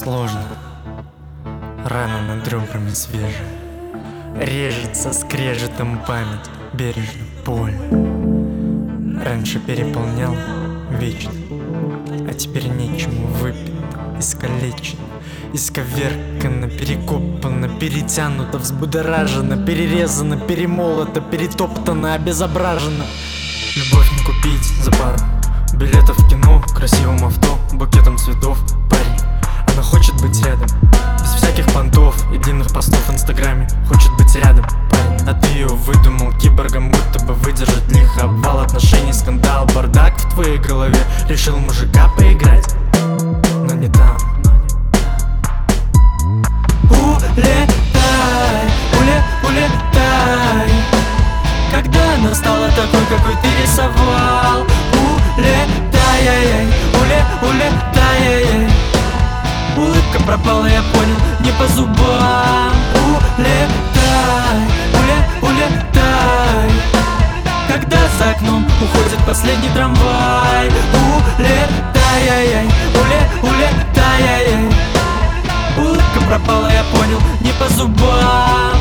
сложно, рана над ребрами свежая, режется скрежетом память, бережно, больно. Раньше переполнял вечно, а теперь нечему, выпито, искалечено, исковеркано, перекопано, перетянуто, взбудоражено, перерезано, перемолото, перетоптано, обезображено. Любовь не купить за пару билетов в кино, красивым авто, букетом цветов. Парень, она хочет быть рядом, без всяких понтов и длинных постов в инстаграме. Хочет быть рядом, парень, а ты ее выдумал киборгом, будто бы выдержать лихо обвал отношений, скандал, бардак в твоей голове. Решил мужика поиграть, но не там. Улетай, улетай, когда она стала такой, какой ты рисовал. Улетай, улетай, улыбка пропала, я понял, не по зубам. Улетай, улетай, когда за окном уходит последний трамвай. Улетай, улетай, улыбка пропала, я понял, не по зубам.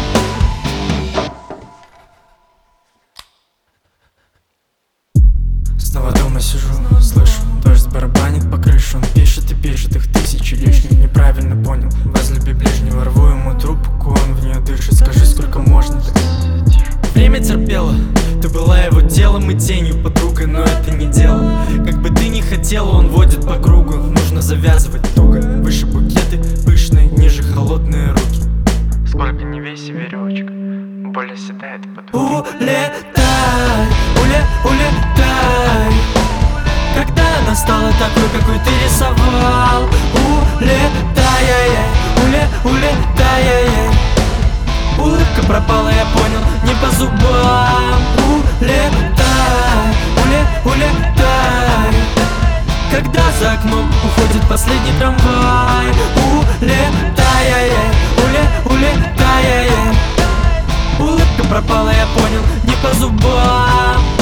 Снова дома сижу, слышу, дождь барабанит по крыше. Он пишет и пишет их тысячи лишних. Неправильно понял, возлюби ближнего, рву ему трубку, он в нее дышит. Скажи, сколько можно так? Время терпело, ты была его телом и тенью, подругой, но это не дело. Как бы ты ни хотела, он водит по кругу. Нужно завязывать туго, выше букеты пышные, ниже холодные руки. Сколько не веси веревочка, боль оседает под руки. Улетай, улетай, когда она стала такой, какой ты рисовал. Улетай, улетай, улыбка пропала, я понял, не по зубам. Улетай, улетай, когда за окном уходит последний трамвай. Улетай, улетай, улыбка пропала, я понял, не по зубам.